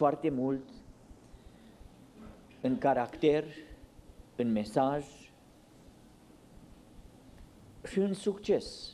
foarte mult în caracter, în mesaj și în succes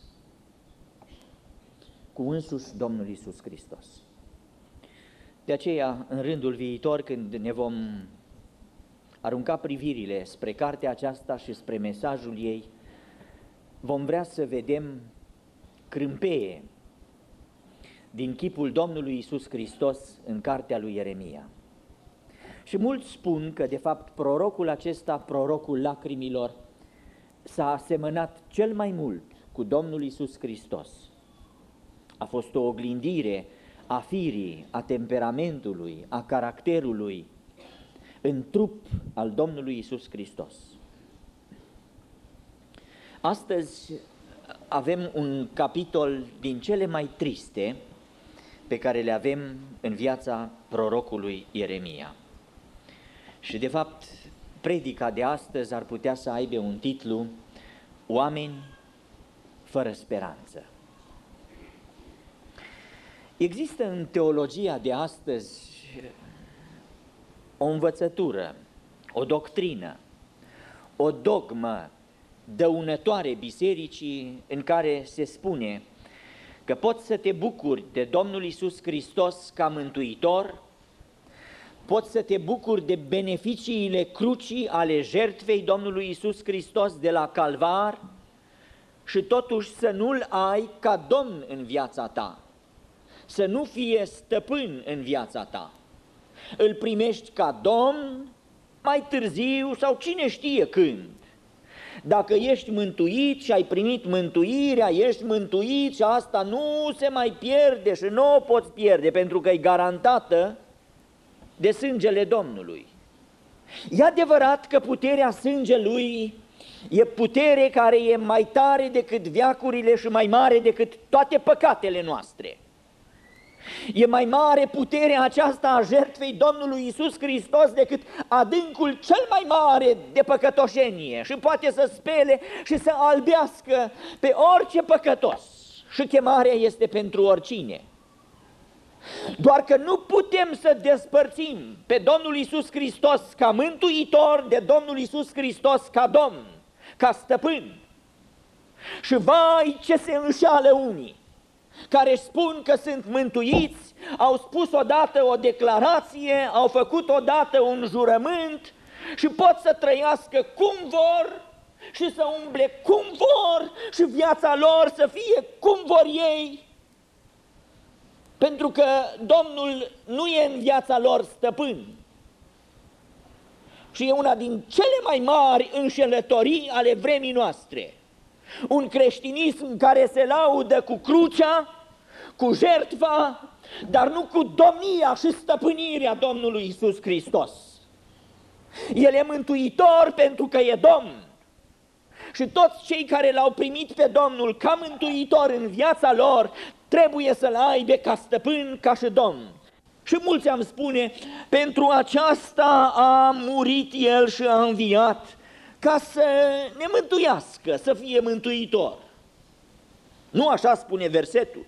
cu însuși Domnul Iisus Hristos. De aceea, în rândul viitor, când ne vom arunca privirile spre cartea aceasta și spre mesajul ei, vom vrea să vedem crâmpeie din chipul Domnului Iisus Hristos în cartea lui Ieremia. Și mulți spun că, de fapt, prorocul acesta, prorocul lacrimilor, s-a asemănat cel mai mult cu Domnul Iisus Hristos. A fost o oglindire a firii, a temperamentului, a caracterului în trup al Domnului Iisus Hristos. Astăzi avem un capitol din cele mai triste pe care le avem în viața prorocului Ieremia. Și de fapt, predica de astăzi ar putea să aibă un titlu: Oameni fără speranță. Există în teologia de astăzi o învățătură, o doctrină, o dogmă dăunătoare bisericii în care se spune că poți să te bucuri de Domnul Iisus Hristos ca mântuitor, poți să te bucuri de beneficiile crucii ale jertfei Domnului Iisus Hristos de la Calvar și totuși să nu-L ai ca Domn în viața ta, să nu fie stăpân în viața ta. Îl primești ca Domn mai târziu sau cine știe când. Dacă ești mântuit și ai primit mântuirea, ești mântuit și asta nu se mai pierde și nu o poți pierde pentru că e garantată de sângele Domnului. E adevărat că puterea sângelui e putere care e mai tare decât veacurile și mai mare decât toate păcatele noastre. E mai mare puterea aceasta a jertfei Domnului Iisus Hristos decât adâncul cel mai mare de păcătoșenie și poate să spele și să albească pe orice păcătos și chemarea este pentru oricine. Doar că nu putem să despărțim pe Domnul Iisus Hristos ca mântuitor de Domnul Iisus Hristos ca Domn, ca stăpân. Și vai ce se înșală unii care spun că sunt mântuiți, au spus odată o declarație, au făcut odată un jurământ și pot să trăiască cum vor și să umble cum vor și viața lor să fie cum vor ei, pentru că Domnul nu e în viața lor stăpân. Și e una din cele mai mari înșelătorii ale vremii noastre. Un creștinism care se laudă cu crucea, cu jertfa, dar nu cu domnia și stăpânirea Domnului Iisus Hristos. El e mântuitor pentru că e Domn. Și toți cei care l-au primit pe Domnul ca mântuitor în viața lor trebuie să-L aibă ca stăpân, ca și Domn. Și mulți am spune, pentru aceasta a murit El și a înviat, ca să ne mântuiască, să fie mântuitor. Nu așa spune versetul.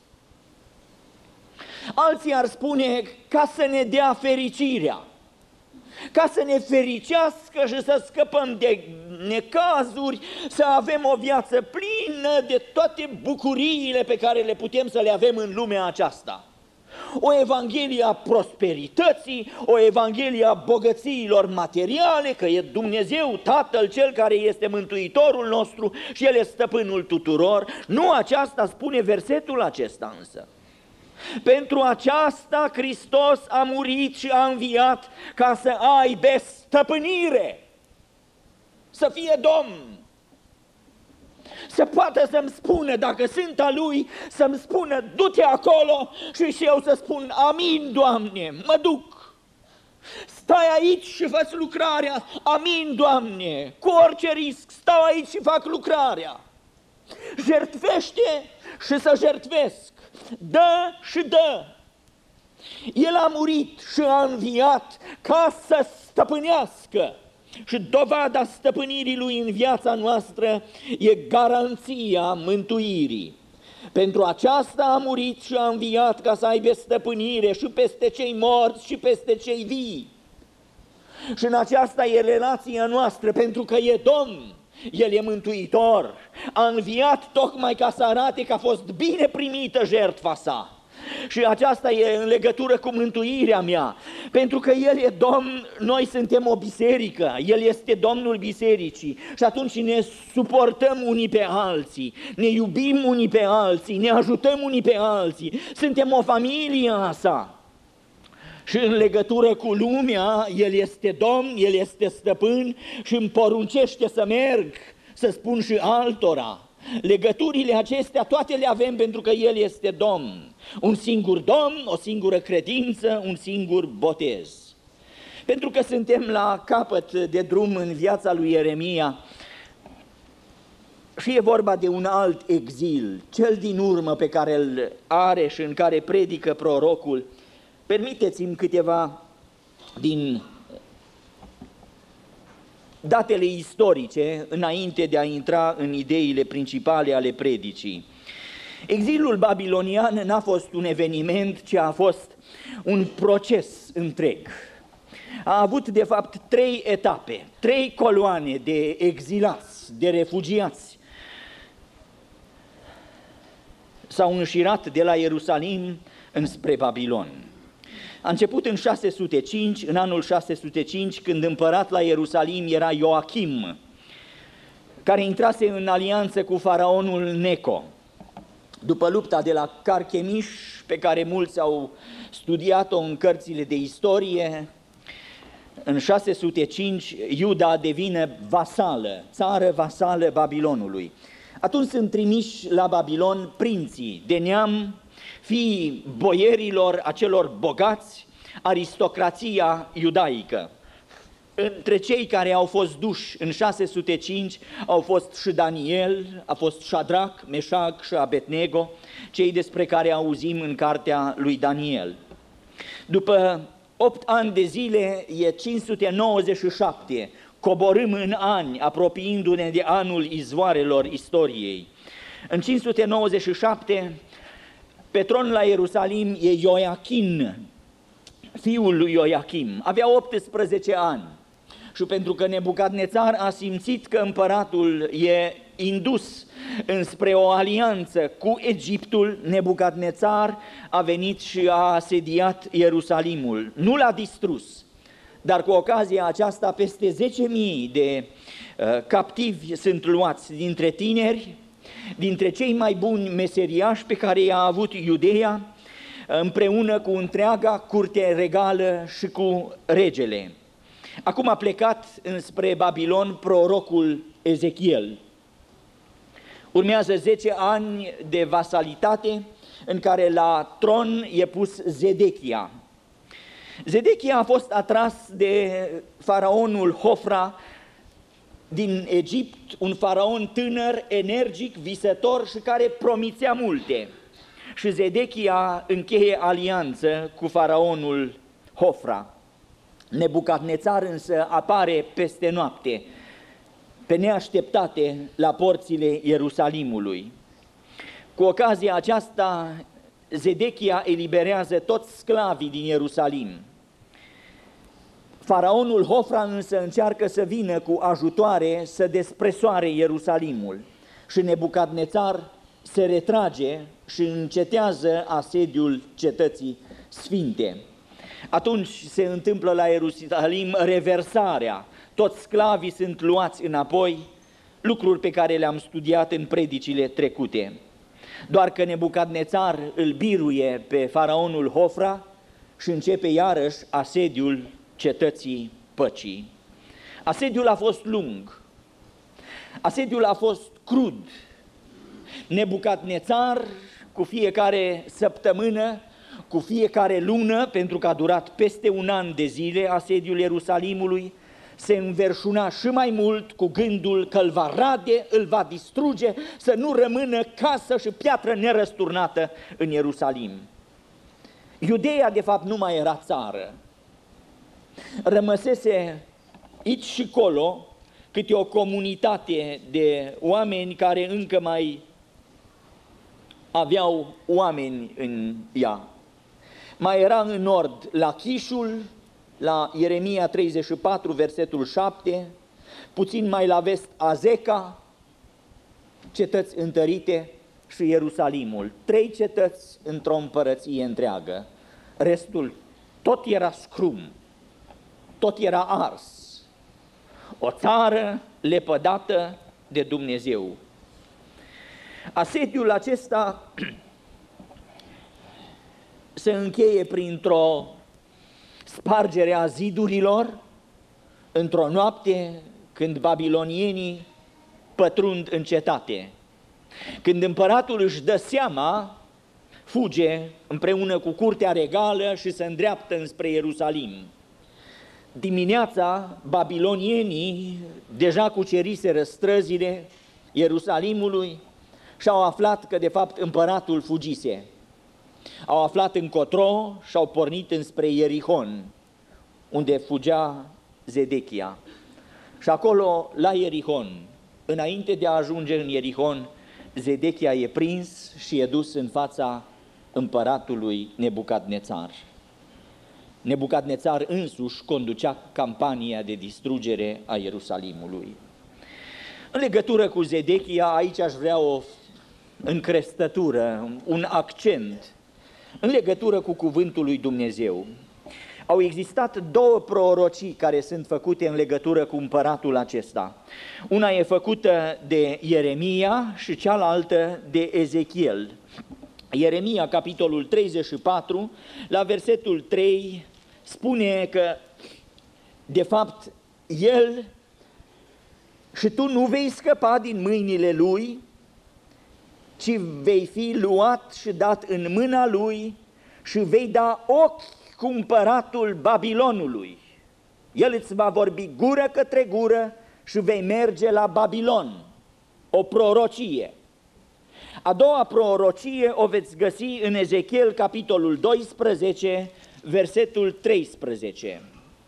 Alții ar spune ca să ne dea fericirea, ca să ne fericească și să scăpăm de necazuri, să avem o viață plină de toate bucuriile pe care le putem să le avem în lumea aceasta. O evanghelie a prosperității, o evanghelie a bogățiilor materiale, că e Dumnezeu Tatăl Cel care este Mântuitorul nostru și El e stăpânul tuturor. Nu aceasta spune versetul acesta însă. Pentru aceasta Hristos a murit și a înviat ca să aibă stăpânire, să fie Domn. Să poată să-mi spună, dacă sunt a Lui, să-mi spună, du-te acolo și eu să spun, amin, Doamne, mă duc. Stai aici și fă lucrarea, amin, Doamne, cu orice risc, stau aici și fac lucrarea. Jertfește și să jertfesc, dă și dă. El a murit și a înviat ca să stăpânească. Și dovada stăpânirii Lui în viața noastră e garanția mântuirii. Pentru aceasta a murit și a înviat, ca să aibă stăpânire și peste cei morți și peste cei vii. Și în aceasta e relația noastră, pentru că e Domn, El e Mântuitor, a înviat tocmai ca să arate că a fost bine primită jertfa sa. Și aceasta e în legătură cu mântuirea mea, pentru că El e Domn, noi suntem o biserică, El este Domnul bisericii și atunci ne suportăm unii pe alții, ne iubim unii pe alții, ne ajutăm unii pe alții, suntem o familie a sa. Și în legătură cu lumea, El este Domn, El este stăpân și îmi poruncește să merg, să spun și altora. Legăturile acestea toate le avem pentru că El este Domn. Un singur Domn, o singură credință, un singur botez. Pentru că suntem la capăt de drum în viața lui Ieremia și e vorba de un alt exil, cel din urmă pe care îl are și în care predică prorocul. Permiteți-mi câteva din datele istorice înainte de a intra în ideile principale ale predicii. Exilul babilonian n-a fost un eveniment, ci a fost un proces întreg. A avut de fapt 3 etape, 3 coloane de exilați, de refugiați. S-au înșirat de la Ierusalim înspre Babilon. A început în 605, în anul 605, când împărat la Ierusalim era Ioachim, care intrase în alianță cu faraonul Neco. După lupta de la Carchemiș, pe care mulți au studiat-o în cărțile de istorie, în 605 Iuda devine vasală, țară vasală Babilonului. Atunci sunt trimiși la Babilon prinții de neam, fiii boierilor, acelor bogați, aristocrația iudaică. Între cei care au fost duși în 605 au fost și Daniel, a fost Șadrac, Meșac și Abednego, cei despre care auzim în cartea lui Daniel. După 8 ani de zile e 597, coborâm în ani, apropiindu-ne de anul izvoarelor istoriei. În 597, pe tron la Ierusalim e Ioachin, fiul lui Ioachim, avea 18 ani și pentru că Nebucadnețar a simțit că împăratul e indus înspre o alianță cu Egiptul, Nebucadnețar a venit și a asediat Ierusalimul. Nu l-a distrus, dar cu ocazia aceasta peste 10.000 de captivi sunt luați dintre tineri, dintre cei mai buni meseriași pe care i-a avut Iudeea, împreună cu întreaga curte regală și cu regele. Acum a plecat înspre Babilon prorocul Ezechiel. Urmează 10 ani de vasalitate în care la tron e pus Zedechia. Zedechia a fost atras de faraonul Hofra din Egipt, un faraon tânăr, energic, visător și care promițea multe. Și Zedechia încheie alianță cu faraonul Hofra. Nebucadnețar însă apare peste noapte, pe neașteptate, la porțile Ierusalimului. Cu ocazia aceasta, Zedechia eliberează toți sclavii din Ierusalim. Faraonul Hofra însă încearcă să vină cu ajutoare să despresoare Ierusalimul și Nebucadnețar se retrage și încetează asediul cetății sfinte. Atunci se întâmplă la Ierusalim reversarea, toți sclavii sunt luați înapoi, lucruri pe care le-am studiat în predicile trecute. Doar că Nebucadnețar îl biruie pe faraonul Hofra și începe iarăși asediul cetății păcii. Asediul a fost lung, asediul a fost crud. Nebucadnețar, cu fiecare săptămână, cu fiecare lună, pentru că a durat peste 1 an de zile asediul Ierusalimului, se înverșuna și mai mult cu gândul că îl va rade, îl va distruge, să nu rămână casă și piatră nerăsturnată în Ierusalim. Iudeea, de fapt, nu mai era țară. Rămăsese aici și colo câte o comunitate de oameni care încă mai aveau oameni în ea. Mai era în nord Lachișul, la Ieremia 34, versetul 7, puțin mai la vest Azeca, cetăți întărite, și Ierusalimul. 3 cetăți într-o împărăție întreagă. Restul tot era scrum, tot era ars. O țară lepădată de Dumnezeu. Asediul acesta se încheie printr-o spargere a zidurilor într-o noapte când babilonienii pătrund în cetate. Când împăratul își dă seama, fuge împreună cu curtea regală și se îndreaptă înspre Ierusalim. Dimineața, babilonienii deja cuceriseră străzile Ierusalimului și au aflat că de fapt împăratul fugise. Au aflat încotro și au pornit înspre Ierihon, unde fugea Zedechia. Și acolo, la Ierihon, înainte de a ajunge în Ierihon, Zedechia e prins și e dus în fața împăratului Nebucadnețar. Nebucadnețar însuși conducea campania de distrugere a Ierusalimului. În legătură cu Zedechia, aici aș vrea o încrestătură, un accent, în legătură cu cuvântul lui Dumnezeu. Au existat 2 prorocii care sunt făcute în legătură cu împăratul acesta. Una e făcută de Ieremia și cealaltă de Ezechiel. Ieremia, capitolul 34, la versetul 3, spune că, de fapt, el și tu nu vei scăpa din mâinile lui, ci vei fi luat și dat în mâna lui și vei da ochi cu împăratul Babilonului. El îți va vorbi gură către gură și vei merge la Babilon. O prorocie. A doua prorocie o veți găsi în Ezechiel, capitolul 12, versetul 13.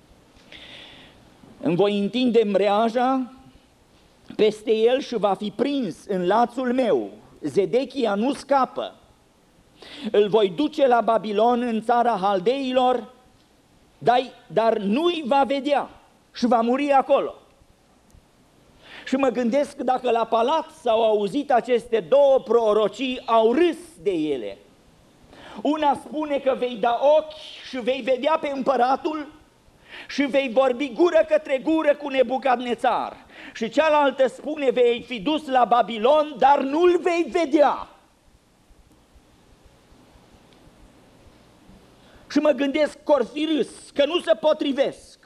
Îmi voi întinde mreaja peste el și va fi prins în lațul meu. Zedechia nu scapă. Îl voi duce la Babilon, în țara haldeilor, dar nu-i va vedea și va muri acolo. Și mă gândesc că dacă la palat s-au auzit aceste 2 prorocii, au râs de ele. Una spune că vei da ochi și vei vedea pe împăratul și vei vorbi gură către gură cu Nebucadnețar. Și cealaltă spune vei fi dus la Babilon, dar nu-l vei vedea. Și mă gândesc că or fi râs, că nu se potrivesc.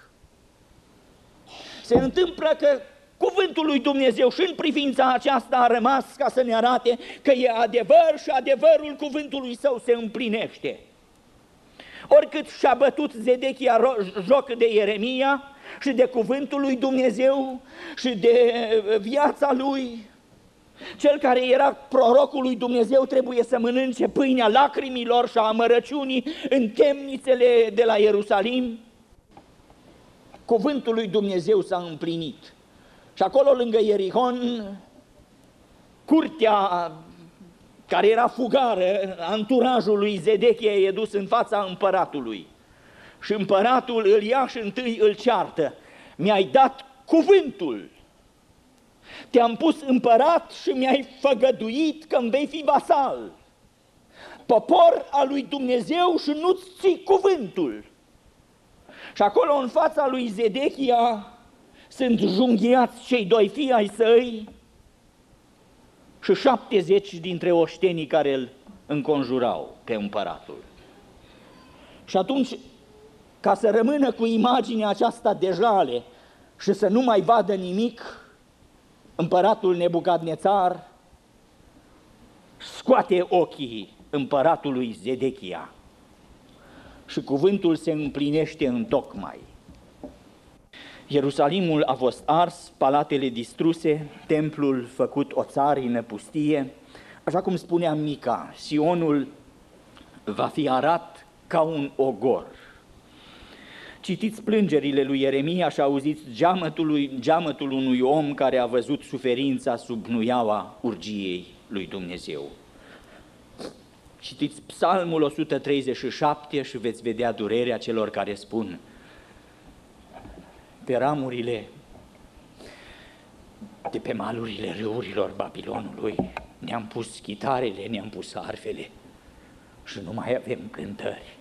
Se întâmplă că cuvântul lui Dumnezeu și în privința aceasta a rămas ca să ne arate că e adevăr și adevărul cuvântului său se împlinește. Oricât și-a bătut Zedechia joc de Ieremia și de cuvântul lui Dumnezeu și de viața lui, cel care era prorocul lui Dumnezeu trebuie să mănânce pâinea lacrimilor și a amărăciunii în temnițele de la Ierusalim. Cuvântul lui Dumnezeu s-a împlinit. Și acolo lângă Ierihon, curtea care era fugară, anturajul lui Zedechia e dus în fața împăratului. Și împăratul îl ia și întâi îl ceartă. Mi-ai dat cuvântul. Te-am pus împărat și mi-ai făgăduit că îmi vei fi vasal. Popor al lui Dumnezeu și nu-ți ții cuvântul. Și acolo în fața lui Zedechia sunt junghiați cei 2 fii ai săi și 70 dintre oștenii care îl înconjurau pe împăratul. Și atunci, ca să rămână cu imaginea aceasta de jale și să nu mai vadă nimic, împăratul Nebucadnețar scoate ochii împăratului Zedechia și cuvântul se împlinește întocmai. Ierusalimul a fost ars, palatele distruse, templul făcut o țarină pustie. Așa cum spunea Mica, Sionul va fi arat ca un ogor. Citiți plângerile lui Ieremia și auziți geamătul unui om care a văzut suferința sub nuiaua urgiei lui Dumnezeu. Citiți Psalmul 137 și veți vedea durerea celor care spun: pe ramurile de pe malurile râurilor Babilonului ne-am pus chitarele, ne-am pus arfele și nu mai avem cântări.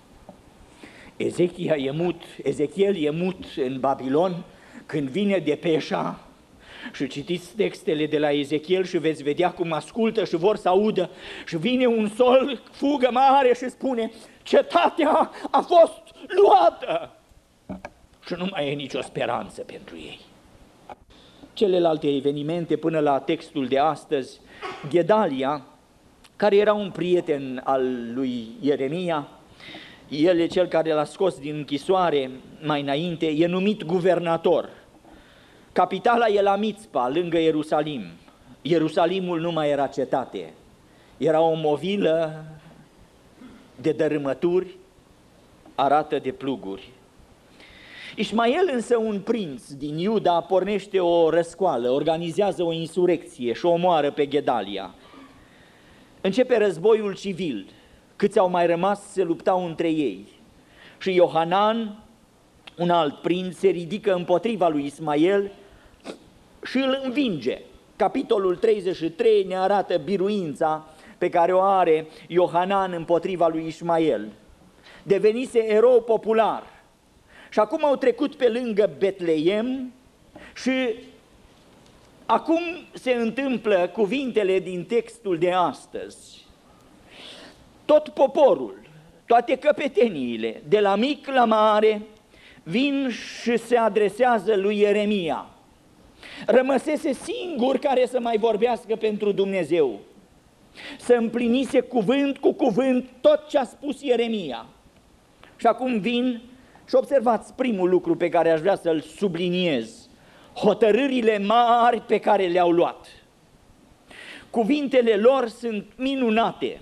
Ezechiel e mut în Babilon când vine Depeșa și citiți textele de la Ezechiel și veți vedea cum ascultă și vor să audă și vine un sol, fugă mare și spune: cetatea a fost luată și nu mai e nicio speranță pentru ei. Celelalte evenimente până la textul de astăzi, Gedalia, care era un prieten al lui Ieremia, el e cel care l-a scos din închisoare mai înainte, e numit guvernator. Capitala e la Mitzpa, lângă Ierusalim. Ierusalimul nu mai era cetate, era o movilă de dărâmături, arată de pluguri. Ismael însă, un prinț din Iuda, pornește o răscoală, organizează o insurecție și o omoară pe Gedalia. Începe războiul civil, câți au mai rămas se luptau între ei. Și Iohanan, un alt prinț, se ridică împotriva lui Ismael și îl învinge. Capitolul 33 ne arată biruința pe care o are Iohanan împotriva lui Ismael. Devenise erou popular și acum au trecut pe lângă Betleem și acum se întâmplă cuvintele din textul de astăzi. Tot poporul, toate căpeteniile, de la mic la mare, vin și se adresează lui Ieremia. Rămăsese singur care să mai vorbească pentru Dumnezeu. Să împlinise cuvânt cu cuvânt tot ce a spus Ieremia. Și acum vin și observați primul lucru pe care aș vrea să-l subliniez: hotărârile mari pe care le-au luat. Cuvintele lor sunt minunate.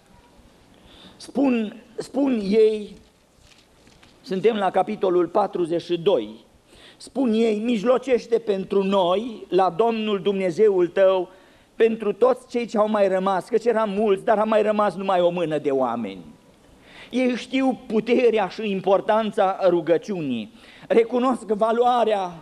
Spun ei, suntem la capitolul 42, spun ei: mijlocește pentru noi, la Domnul Dumnezeul tău, pentru toți cei ce au mai rămas, căci eram mulți, dar a mai rămas numai o mână de oameni. Ei știu puterea și importanța rugăciunii, recunosc valoarea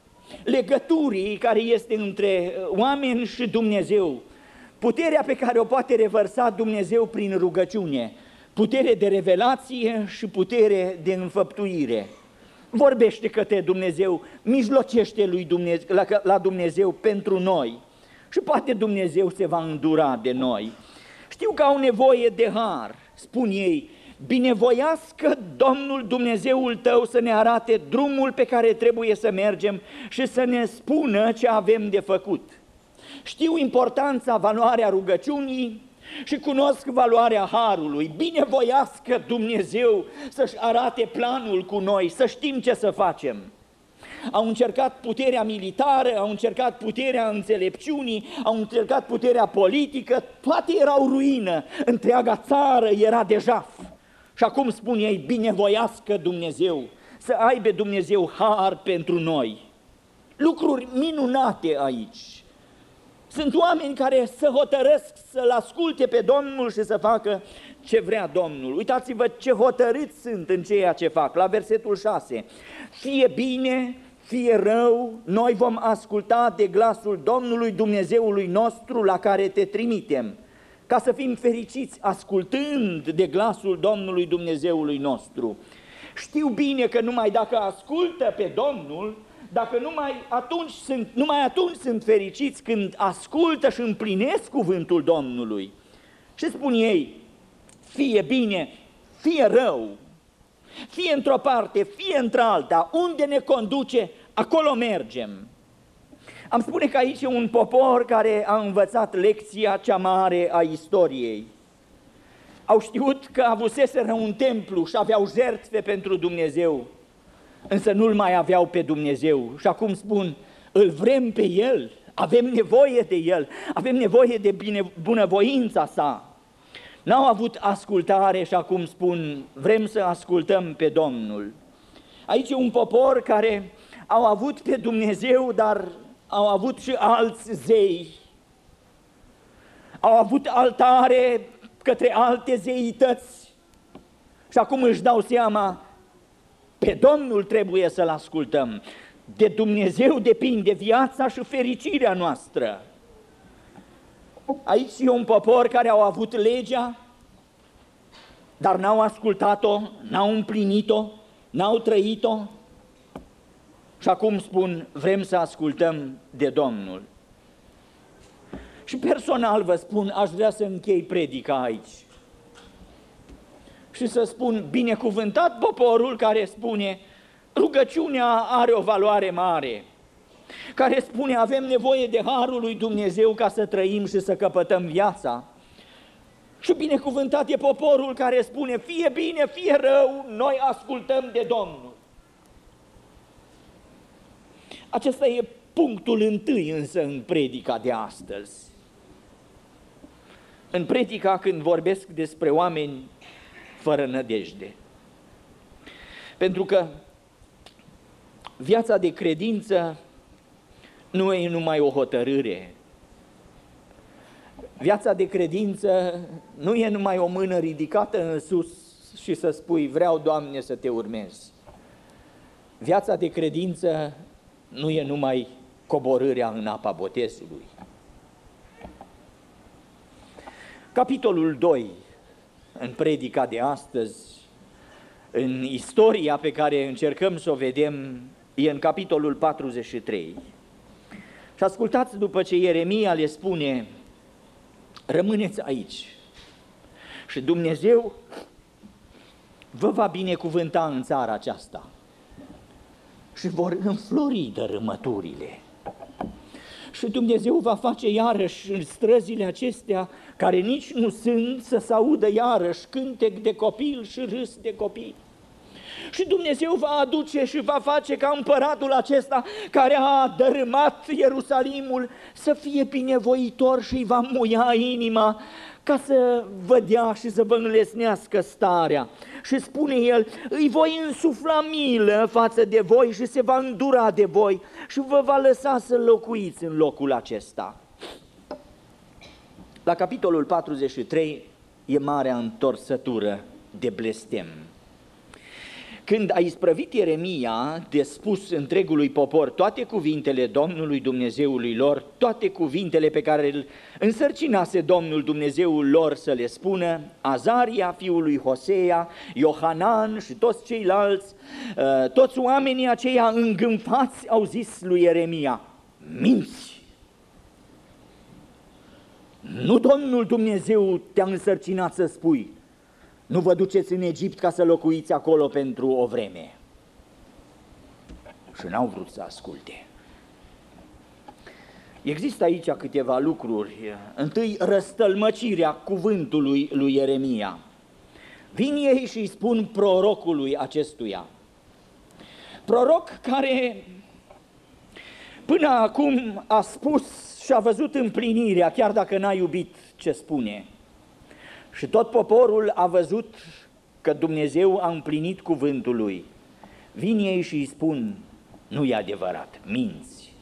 legăturii care este între oameni și Dumnezeu, puterea pe care o poate revărsa Dumnezeu prin rugăciune, putere de revelație și putere de înfăptuire. Vorbește către Dumnezeu, mijlocește la Dumnezeu pentru noi și poate Dumnezeu se va îndura de noi. Știu că au nevoie de har, spun ei: binevoiască Domnul Dumnezeul tău să ne arate drumul pe care trebuie să mergem și să ne spună ce avem de făcut. Știu importanța, valoarea rugăciunii și cunosc valoarea harului. Binevoiască Dumnezeu să-și arate planul cu noi, să știm ce să facem. Au încercat puterea militară, au încercat puterea înțelepciunii, au încercat puterea politică, toate erau ruină, întreaga țară era de jaf. Și acum spun ei: binevoiască Dumnezeu, să aibă Dumnezeu har pentru noi. Lucruri minunate aici. Sunt oameni care se hotărăsc să-L asculte pe Domnul și să facă ce vrea Domnul. Uitați-vă ce hotărâți sunt în ceea ce fac. La versetul 6. Fie bine, fie rău, noi vom asculta de glasul Domnului Dumnezeului nostru la care te trimitem, ca să fim fericiți ascultând de glasul Domnului Dumnezeului nostru. Știu bine că numai dacă ascultă pe Domnul, dacă numai atunci sunt fericiți, când ascultă și împlinesc cuvântul Domnului. Și spun ei: fie bine, fie rău, fie într-o parte, fie într-alta, unde ne conduce, acolo mergem. Am spune că aici e un popor care a învățat lecția cea mare a istoriei. Au știut că avuseseră un templu și aveau jertfe pentru Dumnezeu, însă nu-L mai aveau pe Dumnezeu. Și acum spun: îl vrem pe El, avem nevoie de El, avem nevoie de bunăvoința sa. N-au avut ascultare și acum spun: vrem să ascultăm pe Domnul. Aici e un popor care au avut pe Dumnezeu, dar au avut și alți zei. Au avut altare către alte zeități și acum își dau seama, pe Domnul trebuie să-L ascultăm. De Dumnezeu depinde viața și fericirea noastră. Aici e un popor care au avut legea, dar n-au ascultat-o, n-au împlinit-o, n-au trăit-o. Și acum spun, vrem să ascultăm de Domnul. Și personal vă spun, aș vrea să închei predica aici și să spun, binecuvântat poporul care spune, rugăciunea are o valoare mare, care spune, avem nevoie de harul lui Dumnezeu ca să trăim și să căpătăm viața. Și binecuvântat e poporul care spune, fie bine, fie rău, noi ascultăm de Domnul. Acesta e punctul întâi însă în predica de astăzi. În predica când vorbesc despre oameni fără nădejde. Pentru că viața de credință nu e numai o hotărâre. Viața de credință nu e numai o mână ridicată în sus și să spui, vreau, Doamne, să te urmez. Viața de credință nu e numai coborârea în apa botezului. Capitolul 2, în predica de astăzi, în istoria pe care încercăm să o vedem, e în capitolul 43. Și ascultați după ce Ieremia le spune, rămâneți aici și Dumnezeu vă va binecuvânta în țara aceasta și vor înflori dărâmăturile. Și Dumnezeu va face iarăși în străzile acestea, care nici nu sunt, să se audă iarăși cântec de copil și râs de copii. Și Dumnezeu va aduce și va face ca împăratul acesta, care a dărâmat Ierusalimul, să fie binevoitor și îi va muia inima, ca să vă dea și să vă înlesnească starea. Și spune el, îi voi însufla milă față de voi și se va îndura de voi și vă va lăsa să locuiți în locul acesta. La capitolul 43 e marea întorsătură de blestem. Când a isprăvit Ieremia de spus întregului popor toate cuvintele Domnului Dumnezeului lor, toate cuvintele pe care îl însărcinase Domnul Dumnezeul lor să le spună, Azaria, fiul lui Hosea, Iohanan și toți ceilalți, toți oamenii aceia îngânfați au zis lui Ieremia, minți! Nu Domnul Dumnezeu te-a însărcinat să spui, nu vă duceți în Egipt ca să locuiți acolo pentru o vreme. Și n-au vrut să asculte. Există aici câteva lucruri. Întâi, răstălmăcirea cuvântului lui Ieremia. Vin ei și îi spun prorocului acestuia. Proroc care până acum a spus și a văzut împlinirea, chiar dacă n-a iubit ce spune. Și tot poporul a văzut că Dumnezeu a împlinit cuvântul lui. Vin ei și îi spun, nu e adevărat, minți.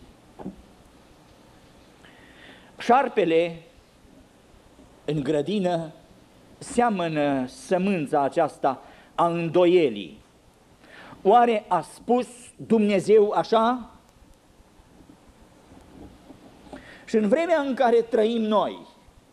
Șarpele în grădină seamănă sămânța aceasta a îndoielii. Oare a spus Dumnezeu așa? Și în vremea în care trăim noi,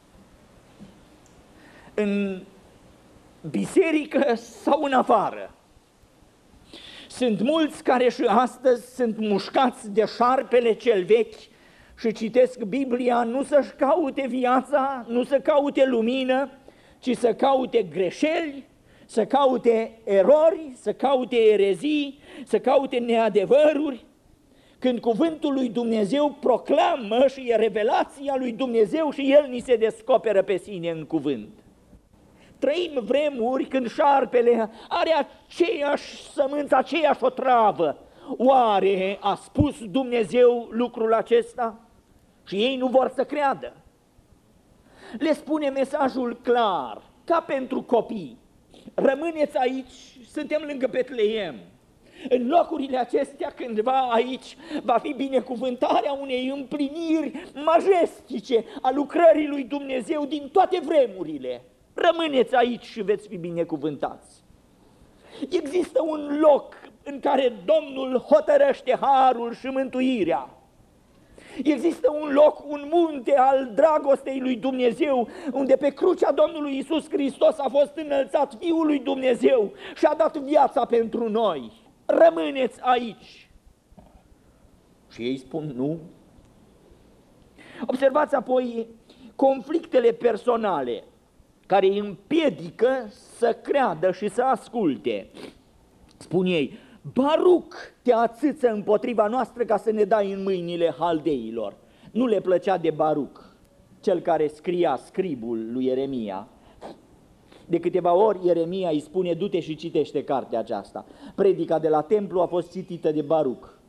în biserică sau în afară, sunt mulți care și astăzi sunt mușcați de șarpele cel vechi și citesc Biblia nu să-și caute viața, nu să caute lumină, ci să caute greșeli, să caute erori, să caute erezii, să caute neadevăruri, când cuvântul lui Dumnezeu proclamă și e revelația lui Dumnezeu și El ni se descoperă pe sine în cuvânt. Trăim vremuri când șarpele are aceeași sămânță, aceeași otravă. Oare a spus Dumnezeu lucrul acesta? Și ei nu vor să creadă. Le spune mesajul clar, ca pentru copii. Rămâneți aici, suntem lângă Betleem. În locurile acestea, cândva aici, va fi binecuvântarea unei împliniri majestice a lucrării lui Dumnezeu din toate vremurile. rămâneți aici și veți fi binecuvântați. Există un loc în care Domnul hotărăște harul și mântuirea. Există un loc, un munte al dragostei lui Dumnezeu, unde pe crucea Domnului Iisus Hristos a fost înălțat Fiul lui Dumnezeu și a dat viața pentru noi. Rămâneți aici. Și ei spun nu. Observați apoi conflictele personale care îi împiedică să creadă și să asculte. Spun ei, Baruc te ațâță împotriva noastră ca să ne dai în mâinile haldeilor. Nu le plăcea de Baruc, cel care scria scribul lui Ieremia. De câteva ori Ieremia îi spune, du-te și citește cartea aceasta. Predica de la templu a fost citită de Baruc.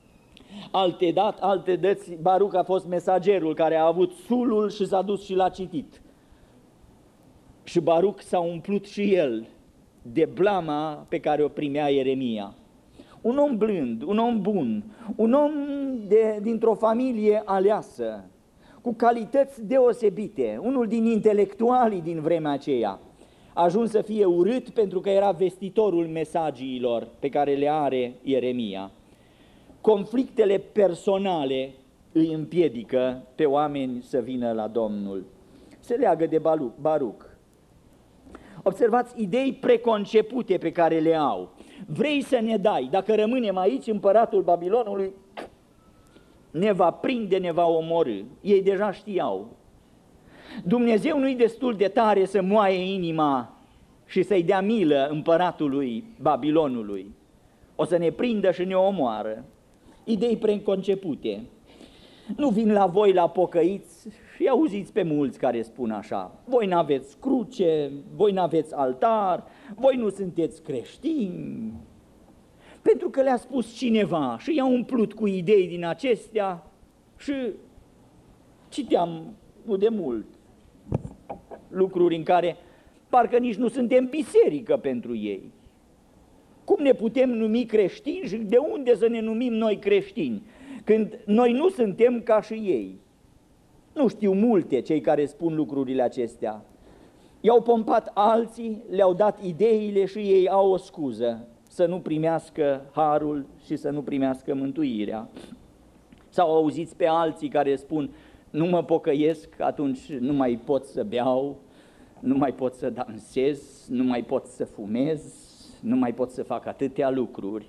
Alte dăți, Baruc a fost mesagerul care a avut sulul și s-a dus și l-a citit. Și Baruc s-a umplut și el de blama pe care o primea Ieremia. Un om blând, un om bun, un om dintr-o familie aleasă, cu calități deosebite, unul din intelectualii din vremea aceea, a ajuns să fie urât pentru că era vestitorul mesagiilor pe care le are Ieremia. Conflictele personale îi împiedică pe oameni să vină la Domnul. Se leagă de Baruc. Observați idei preconcepute pe care le au. Vrei să ne dai, dacă rămânem aici, împăratul Babilonului ne va prinde, ne va omorî. Ei deja știau. Dumnezeu nu-i destul de tare să moaie inima și să-i dea milă împăratului Babilonului. O să ne prindă și ne omoară. Idei preconcepute. Nu vin la voi la pocăiți și auziți pe mulți care spun așa, voi n-aveți cruce, voi n-aveți altar, voi nu sunteți creștini. Pentru că le-a spus cineva și i-a umplut cu idei din acestea și citeam de mult lucruri în care parcă nici nu suntem biserică pentru ei. Cum ne putem numi creștini și de unde să ne numim noi creștini, când noi nu suntem ca și ei? Nu știu multe cei care spun lucrurile acestea. I-au pompat alții, le-au dat ideile și ei au o scuză să nu primească harul și să nu primească mântuirea. Sau auziți pe alții care spun, nu mă pocăiesc, atunci nu mai pot să beau, nu mai pot să dansez, nu mai pot să fumez, nu mai pot să fac atâtea lucruri.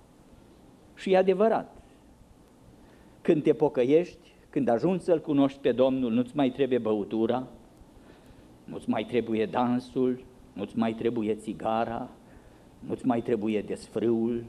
Și e adevărat. Când te pocăiești, când ajungi să-L cunoști pe Domnul, nu-ți mai trebuie băutura, nu-ți mai trebuie dansul, nu-ți mai trebuie țigara, nu-ți mai trebuie desfrâul.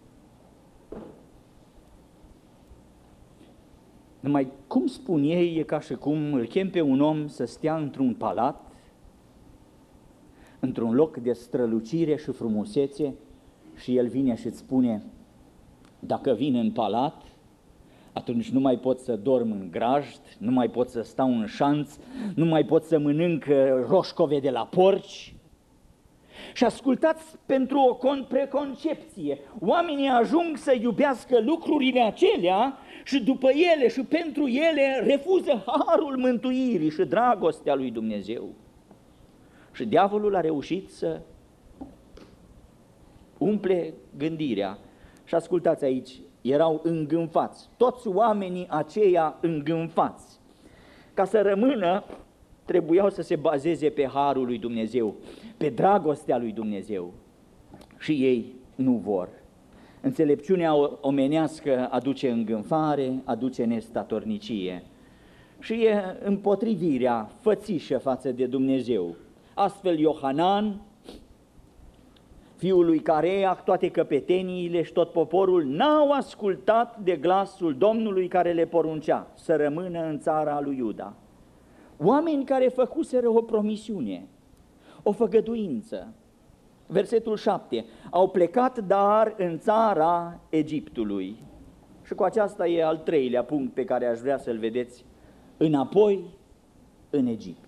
Numai, cum spun ei, e ca și cum îl chem pe un om să stea într-un palat, într-un loc de strălucire și frumusețe și el vine și îți spune, dacă vin în palat, atunci nu mai pot să dorm în grajd, nu mai pot să stau în șanț, nu mai pot să mănânc roșcove de la porci. Și ascultați, pentru o preconcepție, oamenii ajung să iubească lucrurile acelea și după ele și pentru ele refuză harul mântuirii și dragostea lui Dumnezeu. Și diavolul a reușit să umple gândirea. Și ascultați aici, erau îngânfați, toți oamenii aceia îngânfați. Ca să rămână, trebuiau să se bazeze pe harul lui Dumnezeu, pe dragostea lui Dumnezeu. Și ei nu vor. Înțelepciunea omenească aduce îngânfare, aduce nestatornicie și e împotrivirea fățișă față de Dumnezeu. Astfel Iohanan, fiul lui Careac, toate căpeteniile și tot poporul n-au ascultat de glasul Domnului care le poruncea să rămână în țara lui Iuda. Oameni care făcuseră o promisiune, o făgăduință. Versetul 7, au plecat dar în țara Egiptului. Și cu aceasta e al treilea punct pe care aș vrea să-l vedeți, înapoi în Egipt.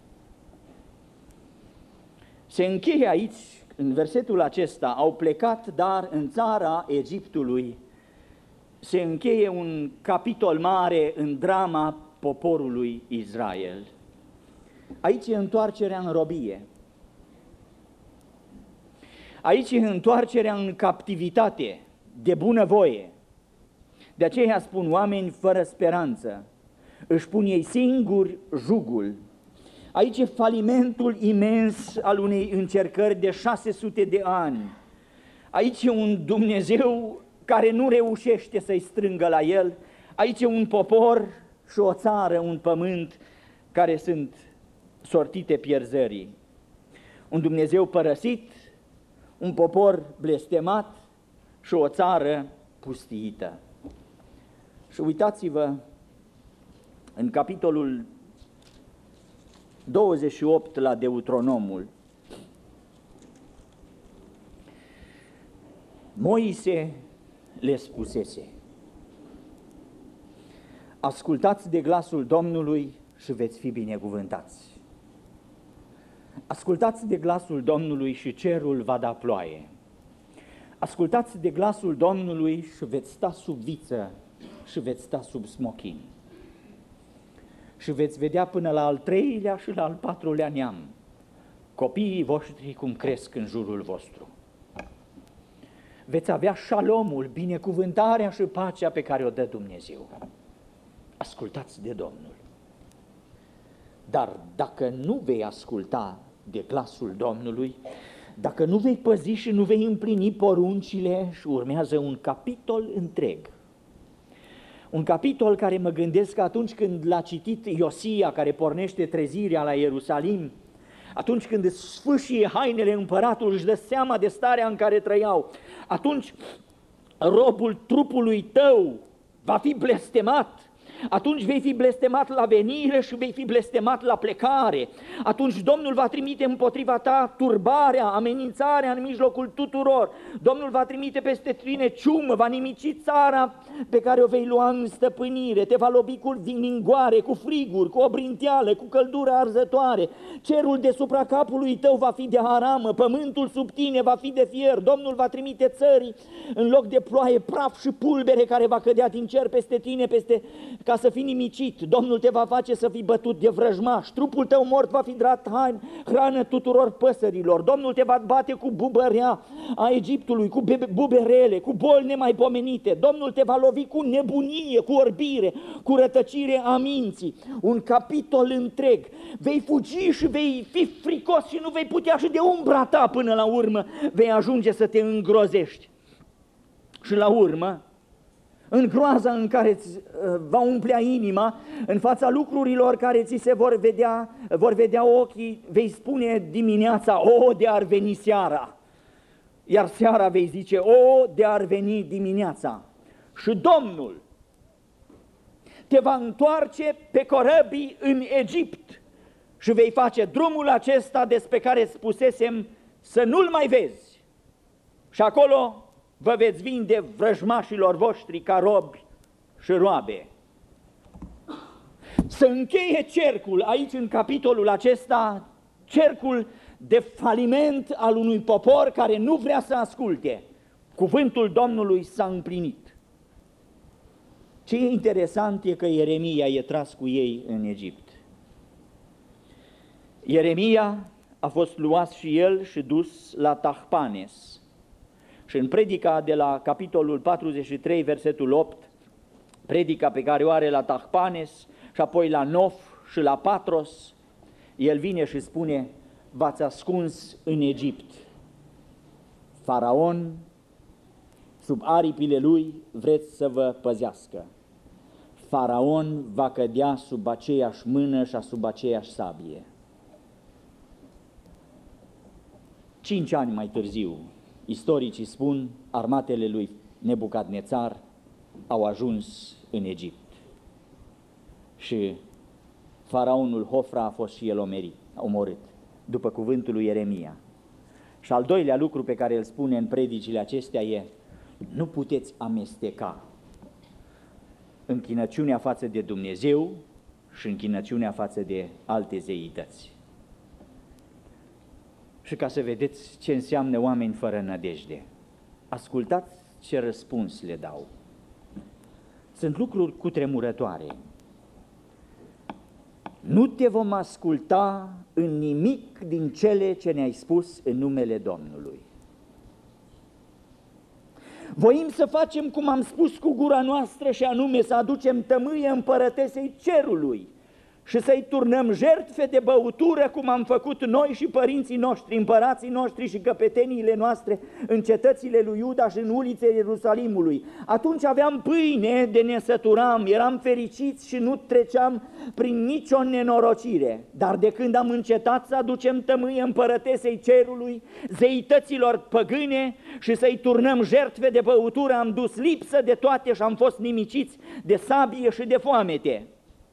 Se încheie aici, în versetul acesta, au plecat dar în țara Egiptului, se încheie un capitol mare în drama poporului Israel. Aici e întoarcerea în robie. Aici e întoarcerea în captivitate, de bunăvoie. De aceea spun oameni fără speranță, își pun ei singuri jugul. Aici e falimentul imens al unei încercări de 600 de ani. Aici e un Dumnezeu care nu reușește să-i strângă la el. Aici e un popor și o țară, un pământ care sunt sortite pierzării. Un Dumnezeu părăsit, un popor blestemat și o țară pustiită. Și uitați-vă în capitolul 28 la Deuteronomul. Moise le spusese: ascultați de glasul Domnului și veți fi binecuvântați. Ascultați de glasul Domnului și cerul va da ploaie. Ascultați de glasul Domnului și veți sta sub viță și veți sta sub smochin. Și veți vedea până la al 3-lea și la al 4-lea neam copiii voștri cum cresc în jurul vostru. Veți avea șalomul, binecuvântarea și pacea pe care o dă Dumnezeu. Ascultați de Domnul. Dar dacă nu vei asculta de glasul Domnului, dacă nu vei păzi și nu vei împlini poruncile, și urmează un capitol întreg. Un capitol care mă gândesc că atunci când l-a citit Iosia, care pornește trezirea la Ierusalim, atunci când îți sfâșie hainele împăratul, își dă seama de starea în care trăiau, atunci robul trupului tău va fi blestemat. Atunci vei fi blestemat la venire și vei fi blestemat la plecare. Atunci Domnul va trimite împotriva ta turbarea, amenințarea în mijlocul tuturor. Domnul va trimite peste tine ciumă, va nimici țara pe care o vei lua în stăpânire. Te va lovi cu ningoare, cu friguri, cu obrinteală, cu căldură arzătoare. Cerul deasupra capului tău va fi de haramă, pământul sub tine va fi de fier. Domnul va trimite țării în loc de ploaie, praf și pulbere care va cădea din cer peste tine, ca să fii nimicit. Domnul te va face să fii bătut de vrăjmaș, trupul tău mort va fi dat hrană tuturor păsărilor. Domnul te va bate cu bubărea a Egiptului, cu buberele, cu boli nemaipomenite. Domnul te va lovi cu nebunie, cu orbire, cu rătăcire a minții. Un capitol întreg. Vei fugi și vei fi fricos și nu vei putea și de umbra ta până la urmă vei ajunge să te îngrozești. Și la urmă, în groaza în care îți va umplea inima, în fața lucrurilor care ți se vor vedea ochii, vei spune dimineața: o, de ar veni seara! Iar seara vei zice: o, de ar veni dimineața! Și Domnul te va întoarce pe corăbii în Egipt și vei face drumul acesta despre care spusesem să nu-l mai vezi. Și acolo vă veți vinde vrăjmașilor voștri ca robi și roabe. Să încheie cercul aici în capitolul acesta, cercul de faliment al unui popor care nu vrea să asculte. Cuvântul Domnului s-a împlinit. Ce e interesant e că Ieremia e tras cu ei în Egipt. Ieremia a fost luat și el și dus la Tahpanes. Și în predica de la capitolul 43, versetul 8, predica pe care o are la Tahpanes și apoi la Nof și la Patros, el vine și spune: v-ați ascuns în Egipt. Faraon, sub aripile lui, vreți să vă păzească. Faraon va cădea sub aceeași mână și sub aceeași sabie. 5 ani mai târziu, istoricii spun, armatele lui Nebucadnețar au ajuns în Egipt și faraonul Hofra a fost și el omorât, după cuvântul lui Ieremia. Și al doilea lucru pe care îl spune în predicile acestea e: nu puteți amesteca închinăciunea față de Dumnezeu și închinăciunea față de alte zeități. Și ca să vedeți ce înseamnă oameni fără nădejde, ascultați ce răspuns le dau. Sunt lucruri cutremurătoare. nu te vom asculta în nimic din cele ce ne-ai spus în numele Domnului. Voim să facem cum am spus cu gura noastră, și anume să aducem tămâie împărătesei cerului și să-i turnăm jertfe de băutură, cum am făcut noi și părinții noștri, împărații noștri și căpeteniile noastre în cetățile lui Iuda și în ulițele Ierusalimului. Atunci aveam pâine de ne săturam, eram fericiți și nu treceam prin nicio nenorocire. Dar de când am încetat să aducem tămâie împărătesei cerului, zeităților păgâne, și să-i turnăm jertfe de băutură, am dus lipsă de toate și am fost nimiciți de sabie și de foamete.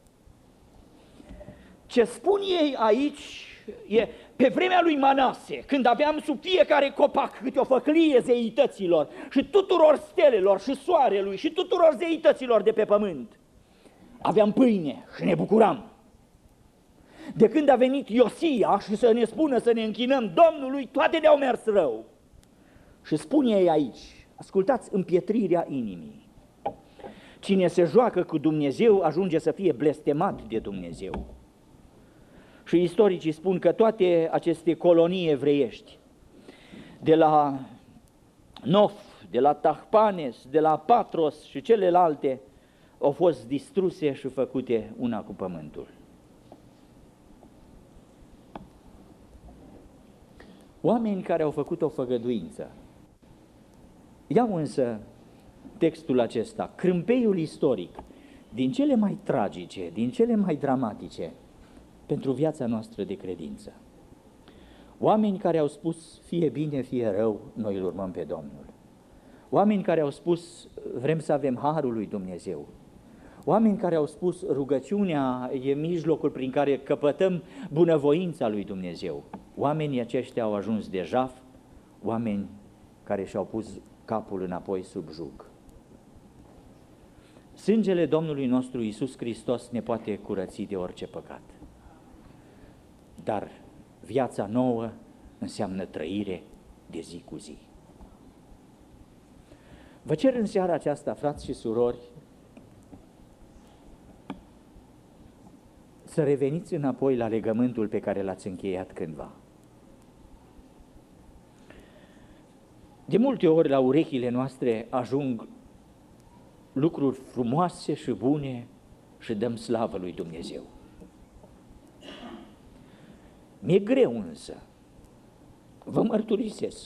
Ce spun ei aici e pe vremea lui Manase, când aveam sub fiecare copac câte o făclie zeităților și tuturor stelelor și soarelui și tuturor zeităților de pe pământ. Aveam pâine și ne bucuram. De când a venit Iosia și să ne spună să ne închinăm Domnului, toate ne-au mers rău. Și spune ei aici, ascultați, împietrirea inimii. Cine se joacă cu Dumnezeu ajunge să fie blestemat de Dumnezeu. Și istoricii spun că toate aceste colonii evreiești, de la Nof, de la Tahpanes, de la Patros și celelalte, au fost distruse și făcute una cu pământul. Oameni care au făcut o făgăduință. Iau însă textul acesta, crâmpeiul istoric, din cele mai tragice, din cele mai dramatice, pentru viața noastră de credință. Oameni care au spus, fie bine, fie rău, noi îl urmăm pe Domnul. Oameni care au spus, vrem să avem harul lui Dumnezeu. Oameni care au spus, rugăciunea e mijlocul prin care căpătăm bunăvoința lui Dumnezeu. Oamenii aceștia au ajuns de jaf, oameni care și-au pus capul înapoi sub jug. Sângele Domnului nostru Iisus Hristos ne poate curăți de orice păcat. Dar viața nouă înseamnă trăire de zi cu zi. Vă cer în seara aceasta, frați și surori, să reveniți înapoi la legământul pe care l-ați încheiat cândva. De multe ori la urechile noastre ajung lucruri frumoase și bune și dăm slavă lui Dumnezeu. Mi-e greu însă, vă mărturisesc,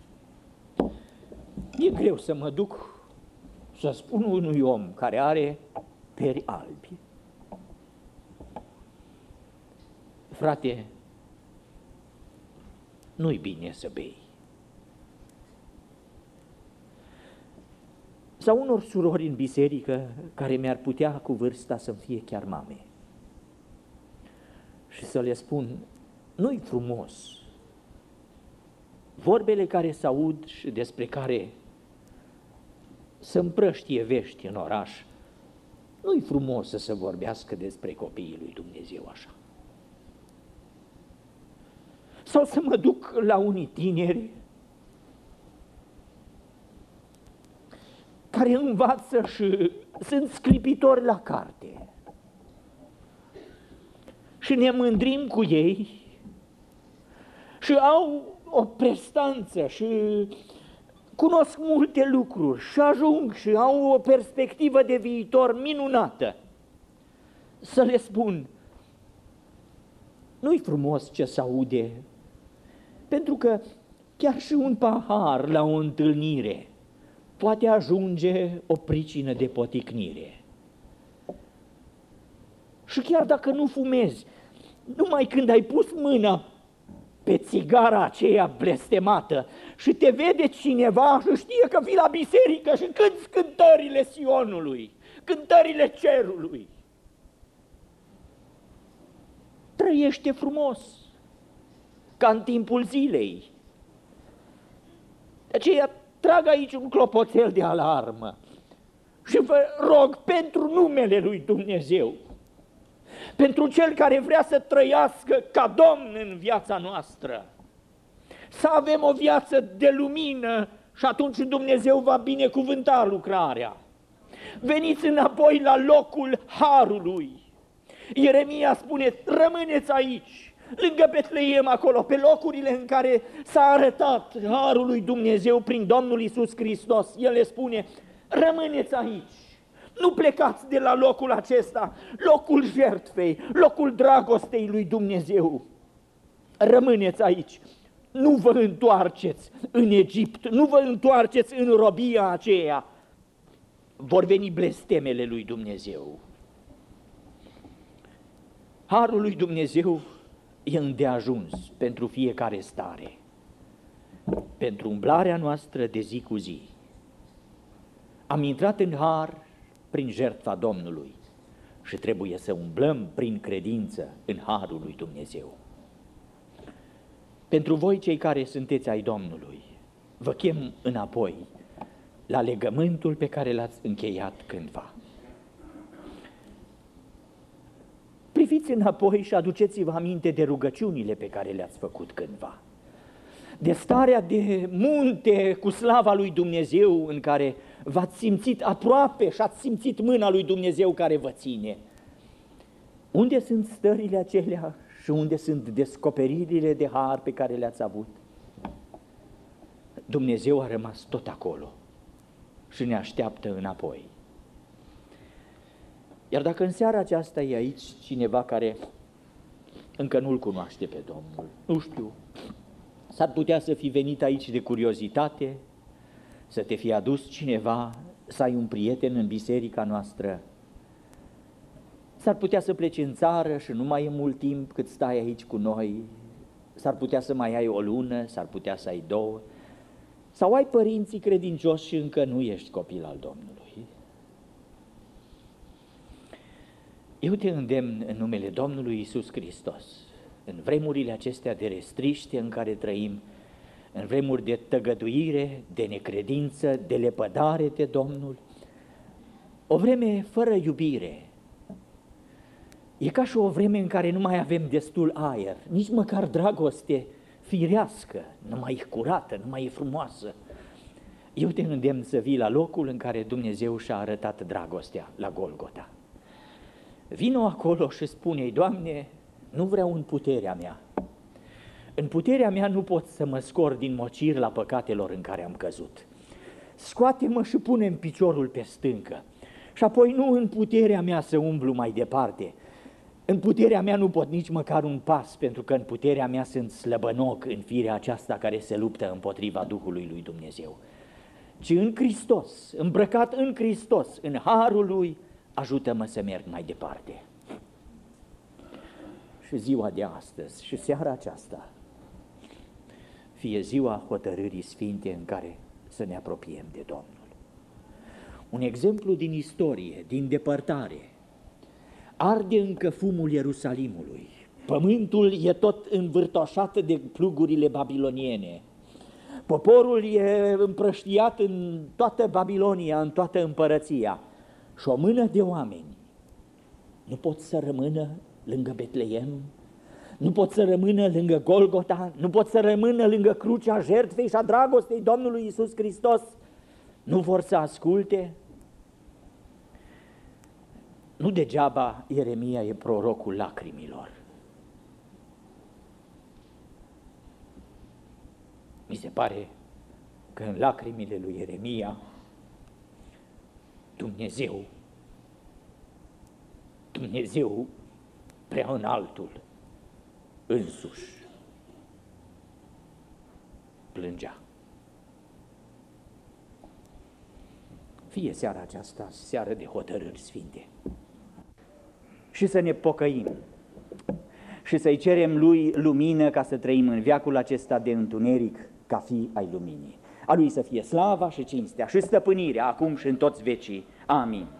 mi-e greu să mă duc să spun unui om care are peri albi: frate, nu-i bine să bei. Sau unor surori în biserică care mi-ar putea cu vârsta să-mi fie chiar mame și să le spun: nu-i frumos. Vorbele care se aud și despre care se împrăștie vești în oraș, nu-i frumos să se vorbească despre copiii lui Dumnezeu așa. Sau să mă duc la unii tineri care învață și sunt sclipitori la carte și ne mândrim cu ei și au o prestanță și cunosc multe lucruri și ajung și au o perspectivă de viitor minunată. Să le spun: nu-i frumos ce se aude, pentru că chiar și un pahar la o întâlnire poate ajunge o pricină de poticnire. Și chiar dacă nu fumezi, numai când ai pus mâna pe țigara aceea blestemată și te vede cineva și știe că vii la biserică și cânți cântările Sionului, cântările cerului, trăiește frumos, ca în timpul zilei. De aceea trag aici un clopoțel de alarmă și vă rog pentru numele lui Dumnezeu, pentru Cel care vrea să trăiască ca Domn în viața noastră, să avem o viață de lumină și atunci Dumnezeu va binecuvânta lucrarea. Veniți înapoi la locul harului, Ieremia spune, rămâneți aici, lângă Betleem, acolo, pe locurile în care s-a arătat harul lui Dumnezeu prin Domnul Iisus Hristos. El le spune, rămâneți aici, nu plecați de la locul acesta, locul jertfei, locul dragostei lui Dumnezeu. Rămâneți aici, nu vă întoarceți în Egipt, nu vă întoarceți în robia aceea. Vor veni blestemele lui Dumnezeu. Harul lui Dumnezeu e îndeajuns pentru fiecare stare, pentru umblarea noastră de zi cu zi. Am intrat în har prin jertfa Domnului și trebuie să umblăm prin credință în harul lui Dumnezeu. Pentru voi, cei care sunteți ai Domnului, vă chem înapoi la legământul pe care l-ați încheiat cândva. Priviți înapoi și aduceți-vă aminte de rugăciunile pe care le-ați făcut cândva, de starea de munte cu slava lui Dumnezeu în care v-ați simțit aproape și ați simțit mâna lui Dumnezeu care vă ține. Unde sunt stările acelea și unde sunt descoperirile de har pe care le-ați avut? Dumnezeu a rămas tot acolo și ne așteaptă înapoi. Iar dacă în seara aceasta e aici cineva care încă nu-L cunoaște pe Domnul, nu știu, s-ar putea să fi venit aici de curiozitate, să te fi adus cineva, să ai un prieten în biserica noastră, s-ar putea să pleci în țară și nu mai e mult timp cât stai aici cu noi, s-ar putea să mai ai o lună, s-ar putea să ai 2, sau ai părinții credincioși și încă nu ești copil al Domnului. Eu te îndemn în numele Domnului Iisus Hristos, în vremurile acestea de restriște în care trăim, în vremuri de tăgăduire, de necredință, de lepădare de Domnul, o vreme fără iubire. E ca și o vreme în care nu mai avem destul aer, nici măcar dragoste firească, nu mai e curată, nu mai e frumoasă. Eu te îndemn să vii la locul în care Dumnezeu și-a arătat dragostea, la Golgota. Vino acolo și spune-i, Doamne, nu vreau în puterea mea. În puterea mea nu pot să mă scor din mocir la păcatelor în care am căzut. Scoate-mă și pune-mi piciorul pe stâncă. Și apoi nu în puterea mea să umblu mai departe. În puterea mea nu pot nici măcar un pas, pentru că în puterea mea sunt slăbănoc în firea aceasta care se luptă împotriva Duhului lui Dumnezeu. Ci în Hristos, îmbrăcat în Hristos, în harul Lui, ajută-mă să merg mai departe. Și ziua de astăzi și seara aceasta fie ziua hotărârii sfinte în care să ne apropiem de Domnul. Un exemplu din istorie, din depărtare. Arde încă fumul Ierusalimului. Pământul e tot învârtoșat de plugurile babiloniene. Poporul e împrăștiat în toată Babilonia, în toată împărăția. Și o mână de oameni nu pot să rămână lângă Betleem, nu pot să rămână lângă Golgota, nu pot să rămână lângă crucea jertfei și a dragostei Domnului Iisus Hristos. Nu vor să asculte. Nu degeaba Ieremia e prorocul lacrimilor. Mi se pare că în lacrimile lui Ieremia Dumnezeu prea înaltul însuși plângea. Fie seara aceasta seară de hotărâri sfinte și să ne pocăim și să-i cerem Lui lumină ca să trăim în veacul acesta de întuneric ca fii ai luminii. A Lui să fie slava și cinstea și stăpânirea acum și în toți vecii. Amin.